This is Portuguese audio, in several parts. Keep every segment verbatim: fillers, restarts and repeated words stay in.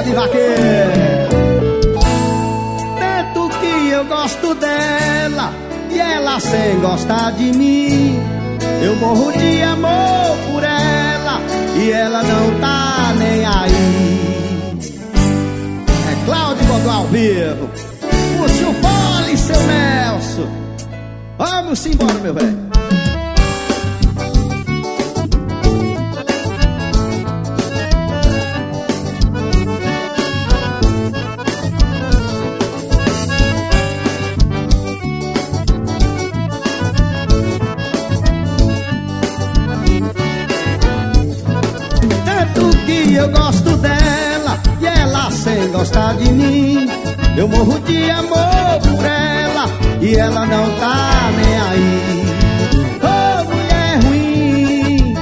de vaqueiro. Tanto que eu gosto dela e ela sem gostar de mim. Eu morro de amor por ela e ela não tá nem aí. É Cláudio Bodó ao vivo. Puxa o fole, seu Nelson. Vamos embora, meu velho. Eu gosto dela e ela sem gostar de mim. Eu morro de amor por ela e ela não tá nem aí. Oh, mulher ruim,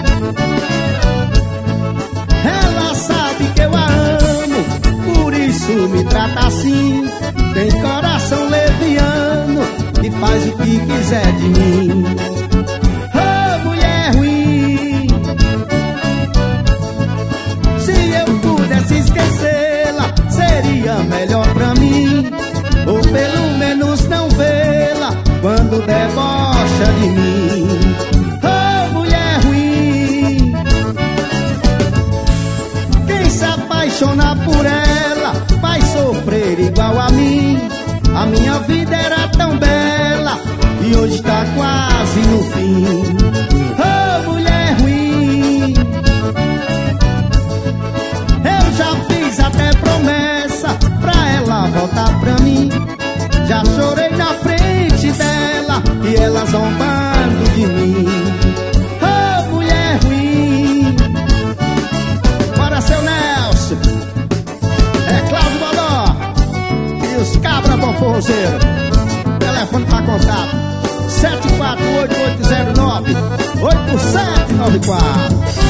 ela sabe que eu a amo, por isso me trata assim. Tem coração leviano e faz o que quiser de mim. Oh, mulher ruim, se esquecê-la seria melhor pra mim, ou pelo menos não vê-la quando debocha de mim. Oh, mulher ruim, quem se apaixonar por ela vai sofrer igual a mim. A minha vida era tão bela e hoje tá quase no fim. Oh, mulher ruim, já fiz até promessa pra ela voltar pra mim. Já chorei na frente dela e ela zombando de mim. Oh, mulher ruim. Bora, seu Nelson. É Cláudio Bodó e os cabra bom forrozeiro. Telefone pra contato sete quatro oito oito zero nove oito sete nove quatro.